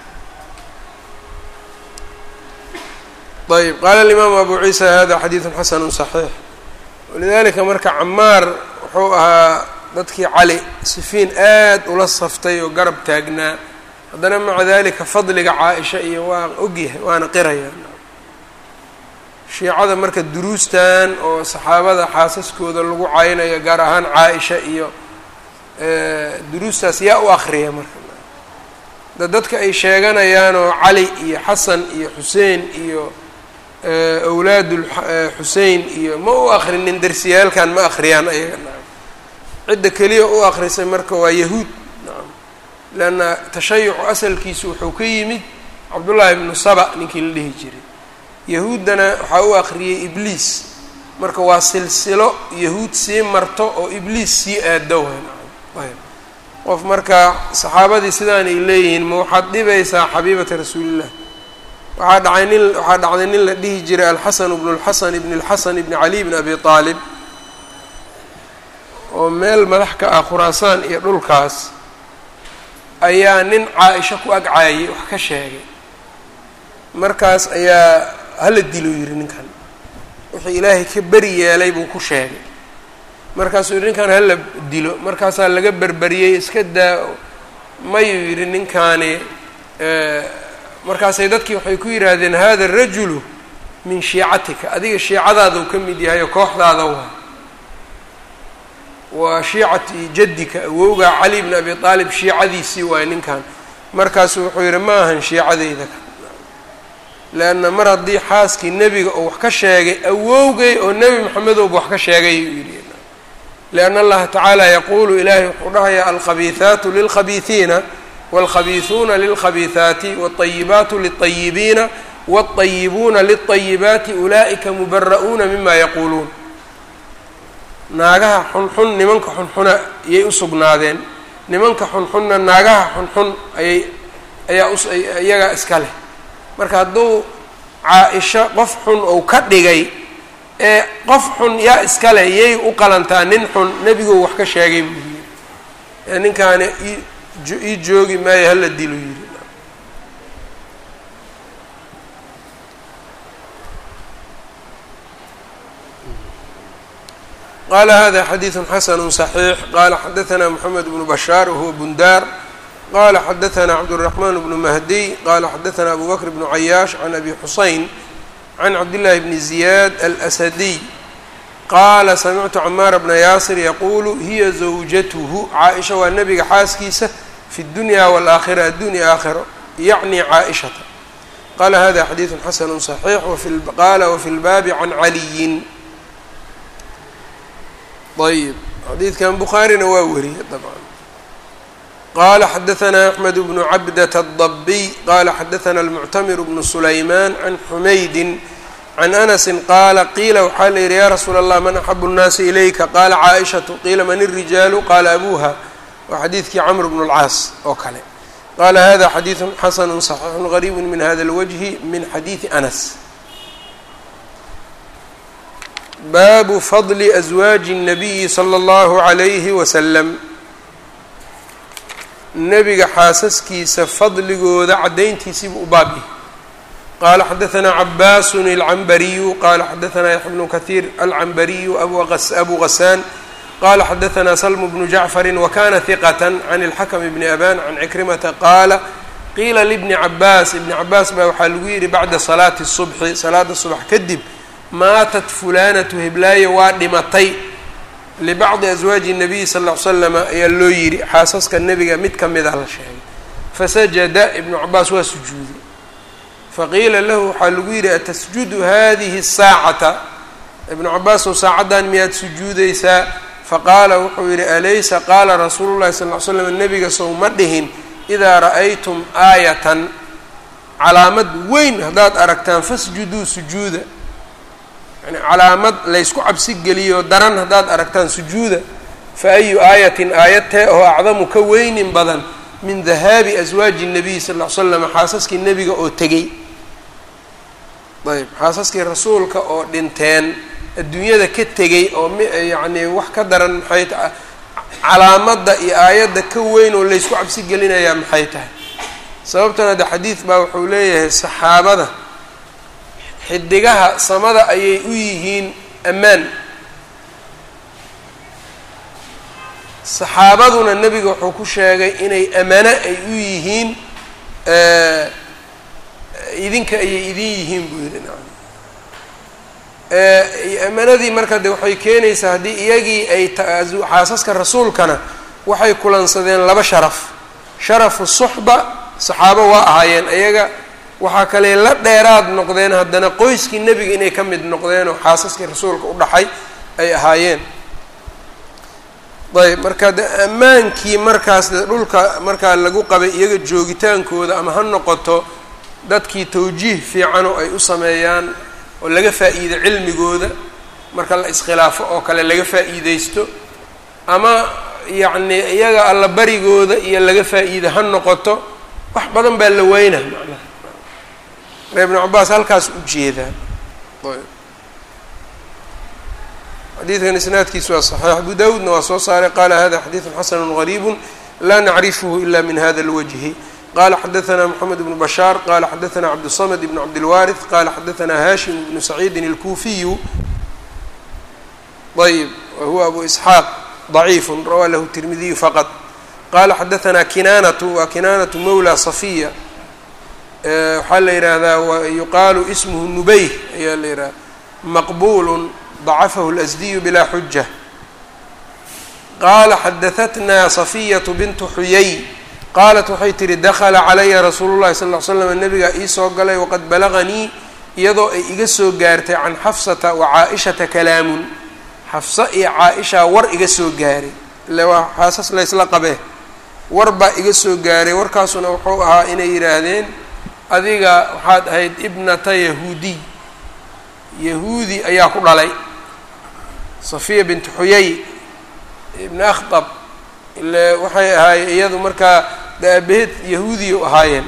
ayb qaala الimaamu abu ciisa hada xadiiثu xasanu صaxiix. walidalika marka camaar wuxuu ahaa dadkii cali sifiin aad ula saftay oo garab taagnaa, haddana maca dalika fadliga caa-isha iyo waa ogyahay waana qiraya. shiicada marka duruustan oo saxaabada xaasaskooda lagu caynayo gaar ahaan caa-isha iyo duruustaas yaa u akriya marka dadka ay sheeganayaan oo cali iyo xasan iyo xuseen iyo awlaad xusein iyo ma u akrinin darsiyaalkan ma akriyaan ayaga. cidda keliya u akrisay marka waa yahuud, leanna tashayucu asalkiisu wuxuu ka yimid cabdullaahi ibnu saba ninkii la dhihi jiray. yahuuddana waxaa u akriyey ibliis, marka waa silsilo yahuud sii marto oo ibliis sii aado waay. qof marka saxaabadii sidaan ay leeyihiin ma waxaad dhibaysaa xabiibata rasuulillah. waxaa dhacday nin la dhihi jiray alxasan bnu lxasan ibn اlxasan ibni cali bn abi aalib oo meel madax ka ah khuraasaan iyo dhulkaas ayaa nin caa-isha ku agcaayay wax ka sheegay. markaas ayaa hala dilo yidhi ninkan, wixii ilaahay ka beri yeelay buu ku sheegay. markaasuu yidhi ninkan hala dilo, markaasaa laga berberiyey iska daa mayuu yidhi ninkaani. markaasay dadkii waxay ku yidhaahdeen hada rajulu min shiicatika, adiga shiicadaadau ka mid yahay oo kooxdaada waa shiicati jaddika, awowgaa cali bn abi aalib shiicadiisii waay ninkan. markaasuu wuxuu yidhi ma ahan shiicadeyda ka, leanna mar haddii xaaskii nebiga oo wax ka sheegay awowgay oo nebi maxamedowba wax ka sheegay uu yidhi. lianna allaha tacaala yaquulu ilaahay wuxuu dhahayaa alkhabiihaatu lilkhabiihiina wاlkhabiiثuuna lilkhabiiثaati wالطayibaatu liلطayibiina wالطayibuuna liلطayibaati ulaa'ika mubara'uuna mima yaquuluun. naagaha xunxun nimanka xunxuna ayay u sugnaadeen, nimanka xunxunna naagaha xunxun iyagaa iska leh. marka hadduu caa-isho qof xun ou ka dhigay ee qof xun yaa iska leh yay u qalantaa nin xun nebigou wax ka sheegay buu yidhi. ninkaani ii joogi maayo hala dilo yidhi. qala hada xadiiثu xasanu صaxiix. qala xadaثna mxamed bnu bashaar wahuwa bundaar qala xadaثna cabdالرaحman bnu mahdiy qala xadaثna abu bakr bnu cayaash can abi xusayn can cabdالlahi bni ziyaad alasadiy qaala samictu camaara bna yaasir yaquulu hiya zawjatuhu, caa-isha waa nebiga xaaskiisa fi اdunya wاlaakhira addunya aakhiro yacni caa-ishata. qala hada xadiiثu xasanu صaxiix qala wafi lbaabi can caliyin. ayb xadiidkan bukhaarina waa wariyey dabcan. qala xadaثna axmed bnu cabdata الdabiy qala xadaثna almuctamir bnu sulayman can xumaydin can anasi qaala qiila waxaa la yidhi ya rasuula allah man axabu الnaasi ilayka qaala caaئishatu qiila man الrijaalu qaala abuha. waa xadiidkii camr bn اlcaas oo kale. qala hada xadiiثu xasanu صaxiixu gariibu min hada اlwجhi min xadiiثi anas. baabu fadli aswaaji الnabiyi slى اllahu عalayhi wasalam, nebiga xaasaskiisa fadligooda caddayntiisiibuu u baab yahay. qaala xadaثna cabaasun alcambariyu qala xadaثna yaxya bnu kahiir alcambariyu abu gasaan qala xadaثna slm bnu jacfari wakana hiqat can اlxakm bni aban can cikrimata qaala qiila libni cabaas, ibni cabaas baa waxaa lagu yidhi bacda salaati الصubxi, salaada subax kadib, maatat fulanatu hiblaayo waa dhimatay. libacdi aswaaji الnabiy sal ll ly slama ayaa loo yidhi, xaasaska nebiga mid ka mida la sheegay. fasajada ibnu cabaas waa sujuuday. faqiila lahu waxaa lagu yidhi atasjudu hadihi الsaacata, ibnu cabaasow saacaddan miyaad sujuudaysaa? faqaala wuxuu yidhi alaysa qaala rasuulu llahi sal ly slam, nebiga sow ma dhihin idaa ra'aytum aayatan, calaamad weyn haddaad aragtaan fasjuduu sujuuda, yani calaamad laysku cabsi geliyo daran haddaad aragtaan sujuuda. fa ayu aayatin aayadtee oo acdamu ka weynin badan min dahaabi aswaaji الnabiy sal ll ly slam, xaasaskii nebiga oo tegey. ayb xaasaskii rasuulka oo dhinteen adduunyada ka tegey oo yacni wax ka daran maxay calaamadda iyo aayadda ka weyn oo laysku cabsi gelinayaa maxay tahay? sababtana de xadiid baa wuxuu leeyahay saxaabada xidigaha samada ayay u yihiin ammaan, saxaabaduna nebiga wuxuu ku sheegay inay amano ay u yihiin idinka ayay idin yihiin buu yidhi. amanadii marka de waxay keenaysaa haddii iyagii ay xaasaska rasuulkana waxay kulansadeen laba sharaf, sharafu suxba saxaabo waa ahaayeen iyaga, waxaa kale la dheeraad noqdeen haddana qoyskii nebiga inay ka mid noqdeen oo xaasaskii rasuulka u dhaxay ay ahaayeen. ayb marka de ammaankii markaas de dhulka markaa lagu qabay iyaga joogitaankooda ama ha noqoto dadkii tawjiih fiican oo ay u sameeyaan oo laga faa'iido cilmigooda marka la iskhilaafo oo kale laga faa'iideysto, ama yacni iyaga alla barigooda iyo laga faa'iido ha noqoto, wax badan baa la weynaa macnaha. ibnu cabaas halkaas u jeedaa. xadiidkan isnaadkiisu waa صaxiix, abu dawuudna waa soo saaray qaala hada xadiiثu xasanu غariibu la nacrifhu ila min hada اlwجhi. qala xadaثna mحamed bnu bashaar qala xadaثna cabdالصmd bn cabdilwaariث qala xadaثna hashim bnu saciidi اlkuufiyu ayb wahuwa abu isxaaq ضaciif rawaa lahu الtirmidiyu faqط. qala xadaثna kinaanatu wa kinaanatu mawla صafiya, waxaa la yihahdaa yuqaalu ismhu nubayh ayaa la yihahda, maqbul ضacafahu اlasdiyu bila xuja. qala xadaثatna صafiyaة bintu xuyay qaalat waxay tihi dakla calaya rasuulu الlahi sal ly slam, nabigaa iisoo galay waqad balaganii iyadoo ay iga soo gaartay can xafsata wa caaishata kalaamun, xafsa iyo caaisha war iga soo gaaray, ile waa xaasas laysla qabee, war baa iga soo gaaray. warkaasuna wuxuu ahaa inay yidhaahdeen adiga waxaad ahayd ibnata yahuudiy, yahuudi ayaa ku dhalay, safiya bintu xuyay ibn akhtab, ile waxay ahaayeen iyadu markaa daabaheed yahuudiya ahaayeen.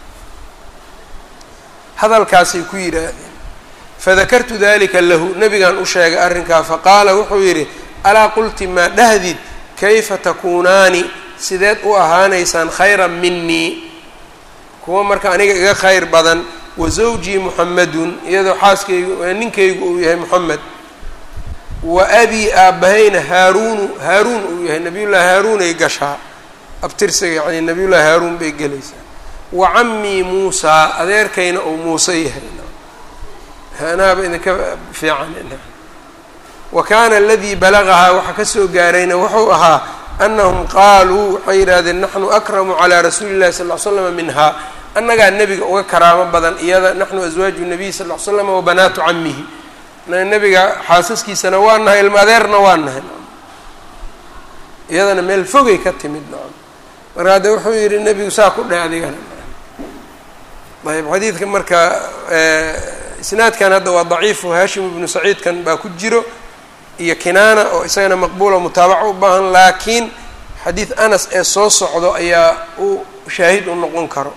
hadalkaasay ku yidhaahdeen, fadakartu dalika lahu, nabigaan u sheegay arrinkaa, faqaala wuxuu yidhi alaa qulti maa dhahdid kayfa takuunaani, sideed u ahaanaysaan khayran minii, kuwa marka aniga iga khayr badan, wa zawjii muxamedun, iyadoo xaaskaygu ninkaygu uu yahay moxamed, wa abii aabahayna haaruun uu yahay nabiyullaahi haaruunay gashaa, abtirsiga yani nabiyullaahi haaruun bay gelaysaa, wa camii muusaa, adeerkayna uu muuse yahay, anaaba idinka fiican. wa kaana aladii balagahaa waxa ka soo gaarayna wuxuu ahaa anahum qaaluu waxay yidhahdeen naxnu akramu calaa rasuuli llahi sal ly slam minhaa, annagaa nebiga uga karaamo badan iyada, naxnu aswaaju nabiy sal ly slam wa banaatu camihi, nebiga xaasaskiisana waa nahay, ilma adeerna waa nahay, iyadana meel fogay ka timid. marka hadde wuxuu yidhi nebigu saa ku dheh adigana. ayb xadiidka marka isnaadkan hadda waa daciifu, hashim ibnu saciidkan baa ku jiro iyo kinaana oo isagana maqbuulo mutaabaco u baahan, laakiin xadiid anas ee soo socdo ayaa u shaahid u noqon karo,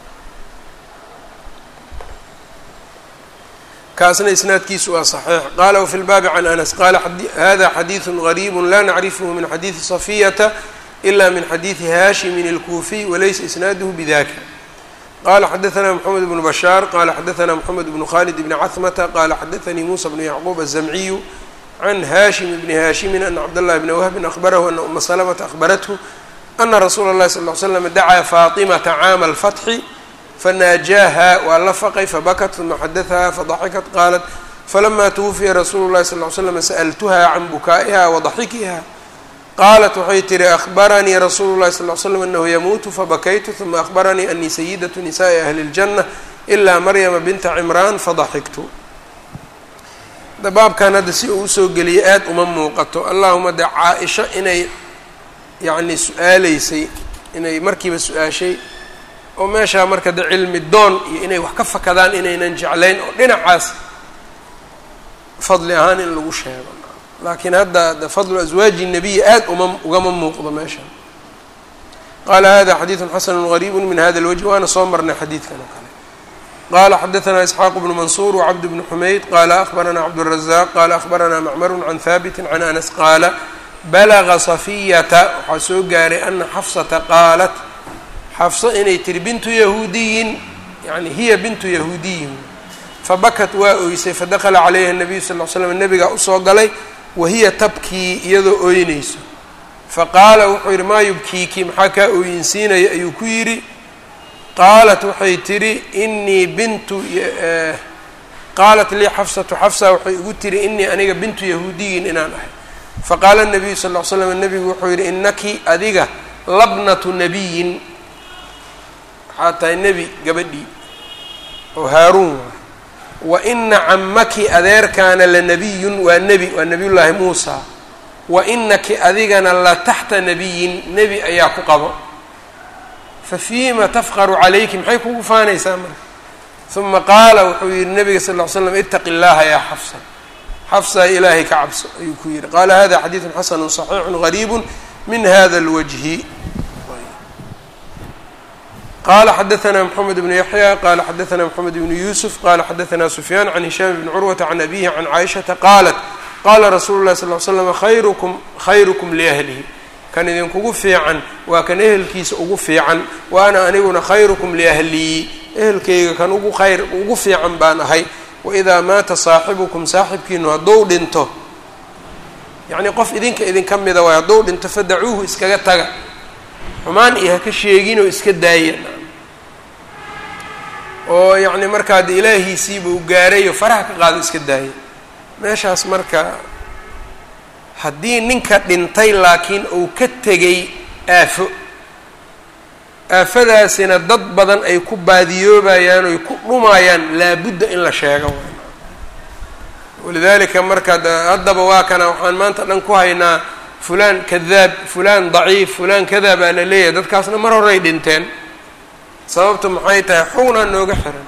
kaasna isnaadkiisu waa صaxiix. qala wfi lbaabi can anas qala hada xadiiثu غariib la nacrifhu min xadiiثi صafiyata ila min xadiiثi haashimin اlkuufiy walaysa isnaaduhu bidaka. qala xadaثna mxamed bnu bashaar qala xadaثna mxamed bnu khalid bni cahmata qala xadaثanii musa bnu yacquub الzamciyu can hashim bni haashimin ana cabdالlahi bna wahbin akhbarahu ana uma salamata akhbarathu ana rasuula اlahi sal ly slam dacaa faaطimata caama اlfatxi fanaajaha waa la faqay fabakat uma xadaثaha fadaxikat qaalat falama twufiya rasuulu الlahi sal ly slam sa'ltuha can bukaa'iha wadaxikiha qaalat waxay tihi akhbaranii rasuulu الlahi sal ly slam anahu yamuutu fabakaytu uma akhbaranii anii sayidaةu nisaءi ahli اljanة ilaa maryama binta cimraan fadaxiktu. baabkan hadda si uu usoo geliyay aada uma muuqato, allahuma de caa-isha inay yacni su-aaleysay, inay markiiba su-aashay oo meeshaa marka de cilmi doon iyo inay wax ka fakadaan inaynan jeclayn oo dhinacaas fadli ahaan in lagu sheego, laakiin hadda de fadlu aswaaji nabiyi aada ugama muuqdo meesha. qaala hada xadiiثu xasanu غariibu min hada اlwجه, waana soo marnay xadiidkan oo kale. qala xadaثna isxaaq bnu mansuur wcabd bnu xumayd qala akhbarana cabdالrazaq qala akhbarana macmaru can haabiti can anas qaala balaga safiyata waxaa soo gaaray ana xafsata qaalat xafsa inay tiri bintu yahuudiyin yani hiya bintu yahuudiyin fabakat waa oysay fadakala calayha الnabiyu sal ll ly slam nabigaa usoo galay wahiya tabkii iyadoo ooynayso faqaala wuxuu yidhi maa yubkiiki maxaa kaa ooyinsiinaya ayuu ku yidhi qaalat waxay tidhi inii bintu qaalat lii xafsatu xafsa waxay igu tihi inii aniga bintu yahuudiyin inaan ahay faqaala الnabiyu sal ll slam nabigu wuxuu yidhi inaki adiga labnatu nabiyin waxaa tahay nebi gabadhii oo haaruun wa ina camaki adeerkaana lanabiyun waa nebi waa nebiyullaahi muusa wa inaki adigana la taxta nabiyin nebi ayaa ku qabo fa fiima tafqaru calayki maxay kugu faanaysaa marka uma qaala wuxuu yihi nabiga sal ll ly slam itaqi llaha yaa xafsa xafsa ilaahay ka cabso ayuu ku yihi qaala hada xadiidu xasanu صaxiixu gariibu min hada اlwajhi qala xadaثna mxamed bnu yaحya qala xadaثna mxamed bnu yusuf qala xadaثna sufyaan can hishaam bn curwata can abihi can caaishaةa qaalat qaala rasuulu lahi sal ly slam khayrukum liahlihi kan idinkugu fiican waa kan ehelkiisa ugu fiican wa ana aniguna khayrukum liahlii ehelkayga kan ugu fiican baan ahay waidaa maata saaxibukum saaxibkiinu hadduu dhinto yacnii qof idinka mida waay hadduu dhinto fadacuuhu iskaga taga xumaan iyo haka sheeginoo iska daaya oo yacni markaa de ilaahiisiiba u gaarayo faraha ka qaado iska daaya meeshaas marka haddii ninka dhintay laakiin uu ka tegay aafo aafadaasina dad badan ay ku baadiyoobayaan oy ku dhumayaan laabudda in la sheego walidaalika marka haddaba waa kana waxaan maanta dhan ku haynaa fulaan kadaab fulaan daciif fulaan kadaa baa la leeyahay dadkaasna mar horay dhinteen sababtu maxay tahay xugnaa nooga xiran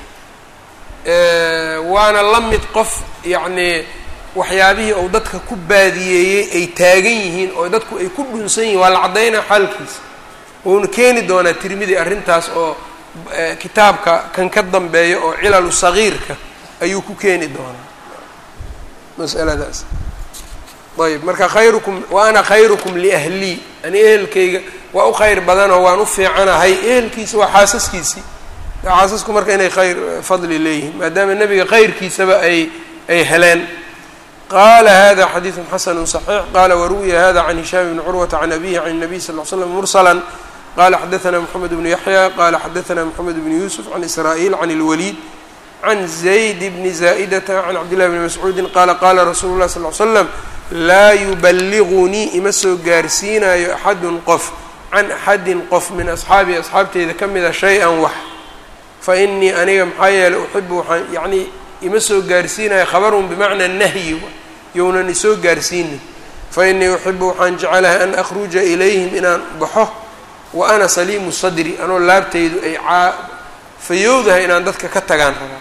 waana la mid qof yacnii waxyaabihii ou dadka ku baadiyeeyey ay taagan yihiin oo dadku ay ku dhunsan yihin waa la caddaynaa xaalkiisa wuuna keeni doonaa tirmidi arrintaas oo kitaabka kan ka dambeeya oo cilalu sagiirka ayuu ku keeni doonaa mas'aladaas ayb marka khayrukum wa ana khayrukum liahlii ani ehelkayga waa u khayr badanoo waan u fiicanahay ehelkiisa waa xaasaskiisii xaasasku marka inay khayr fadli leeyihiin maadaama nebiga khayrkiisaba ay heleen qala hada xadiiثu xasanu صaxiix qala waruwiya hada can hishaam bni curwata can abihi can الnabiy sal ly slam mursala qala xadaثna mxamed bnu yaxya qala xadaثna mxamed bnu yusuf can israa'iil can اlwaliid can zayd bni zaa'idata can cabdillahi bni mascuudi qala qala rasuulu lah sal ly slam laa yuballigunii ima soo gaarsiinayo axadun qof can axadin qof min asxaabii asxaabteyda ka mida shay-an wax fa inii aniga maxaa yeeley uxibu waxaan yacnii ima soo gaarsiinayo khabarun bimacna nahyi younan isoo gaarsiinin fa inii uxibu waxaan jecelahay an akhruja ilayhim inaan baxo wa ana saliimu sadri anoo laabtaydu ay fayowdahay inaan dadka ka tagaan rabaa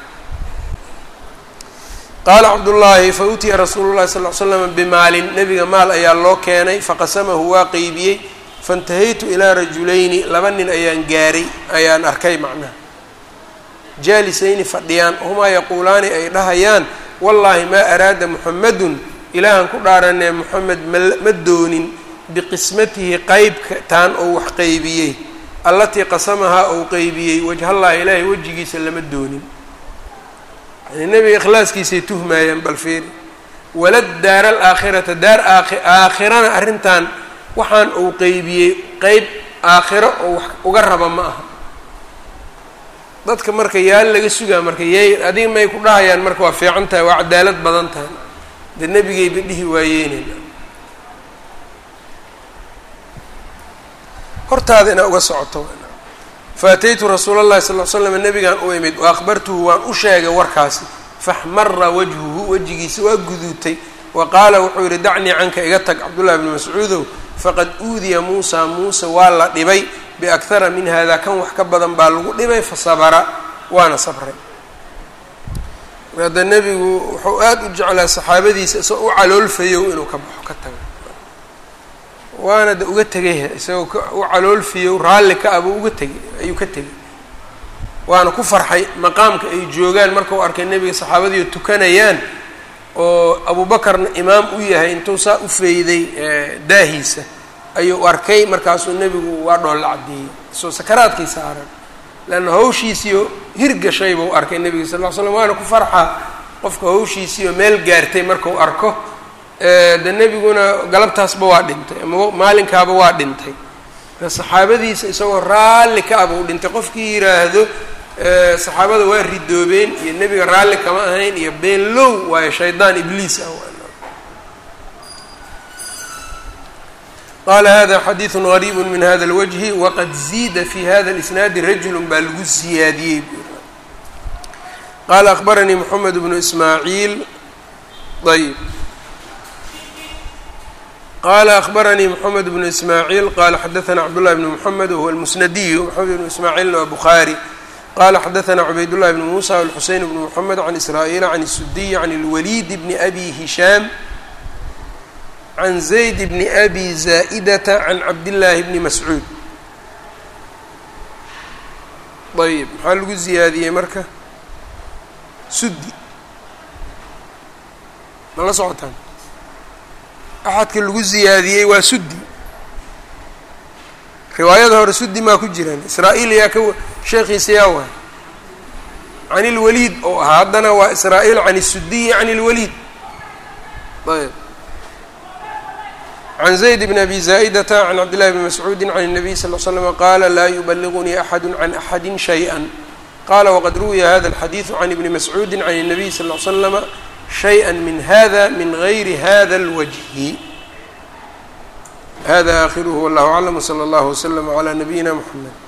qaala cabdullaahi fa utiya rasuulu llahi sal ly slam bimaalin nebiga maal ayaa loo keenay faqasamahu waa qeybiyey faintahaytu ilaa rajulayni laba nin ayaan arkay macnaha jaalisayni fadhiyaan humaa yaquulaani ay dhahayaan wallaahi maa araada muxamadun ilaahan ku dhaaranee moxamed ma doonin biqismatihi qeybka taan ou wax qeybiyey allatii qasamahaa ou qeybiyey wajhallahi ilaahay wejigiisa lama doonin yani nebiga ikhlaaskiisay tuhmaayaan bal fiiri walad daara alaakhirata daar aakhirana arrintan waxaan uu qeybiyey qeyb aakhiro oo wax uga raba ma aha dadka marka yaal laga sugaa marka yay adiga may ku dhahayaan marka waa fiican tahay waa cadaalad badan tahay dee nebigayba dhihi waayeynayna hortaada inaa uga socoto faataytu rasuula llahi sal ly slam nebigaan u imid wa akhbartuhu waan u sheegay warkaasi faxmara wajhuhu wejigiisa waa guduutay wa qaala wuxuu yihi dacnii canka iga tag cabdullahi bni mascuudow faqad uudiya muusa muuse waa la dhibay biakhara min hada kan wax ka badan baa lagu dhibay fasabara waana sabray hadda nebigu wuxuu aada u jeclaa saxaabadiisa isagoo u caloolfayow inuu ka baxo ka tago waana da uga tegay isagoo u caloolfiyow raalli ka abuu uga tegay ayuu ka tegay waana ku farxay maqaamka ay joogaan markau arkay nebiga saxaabadiiyo tukanayaan oo abuubakarna imaam u yahay intuu saa u feyday daahiisa ayuu arkay markaasuu nebigu waa dhoolla caddeeyey soo sakaraadkii saaran leanna hawshiisiiyo hirgashay buu arkay nebiga sal ll ly slam waana ku farxaa qofka hawshiisiiyo meel gaartay markuu arko de nebiguna galabtaasba waa dhintay ama maalinkaaba waa dhintay marka saxaabadiisa isagoo raalli ka aba u dhintay qofkii yidhaahdo saxaabada waa ridoobeen iyo nebiga raalli kama ahayn iyo been low waayo shaydaan ibliis ah qala hada xadiiث غريb min hada الwجه waqad ziida fi hada الإsnaadi rajul baa lagu ziyaadiyey qala أخbaranii mحamed بن ismaaعiil ayb qala أخbaranii mحamed بن ismaaعiil qala xadaثna cabdالlahi بn mحamed whuwa الmusnadiy mحamed بn ismaaعiilna waa bukhaarي qala xadaثna cubayd الlahi بn muسى والxuseyn بn mحamed عan isrاaئيل عan الsudiy عan الwlid bn abi hishaam can zayd bni abi zaa'idata can cabdillaahi bni mascuud ayb maxaa lagu ziyaadiyey marka suddi ma la socotaan axadka lagu ziyaadiyey waa suddi riwaayada hore suddi maa ku jiraan israa-iil yaa ka sheekhiisa yaa waay can ilwaliid oo ahaa haddana waa israa-iil can isudiyi can ilwaliid ayb can zayd bn abi zaa'idata can cabdillahi bni mascuudi can الnabiy sal ll slm qaala laa yubaligunii axadu can axadi shayئa qala waqad ruwiya hada اlxadiiثu can ibni mascuudi can الnabiy sal ll slama shayئa min hada min gayri hada اlwajhi hada akhiruhu wallahu aclam wslى اllah wslm عlى nabiyina mxamed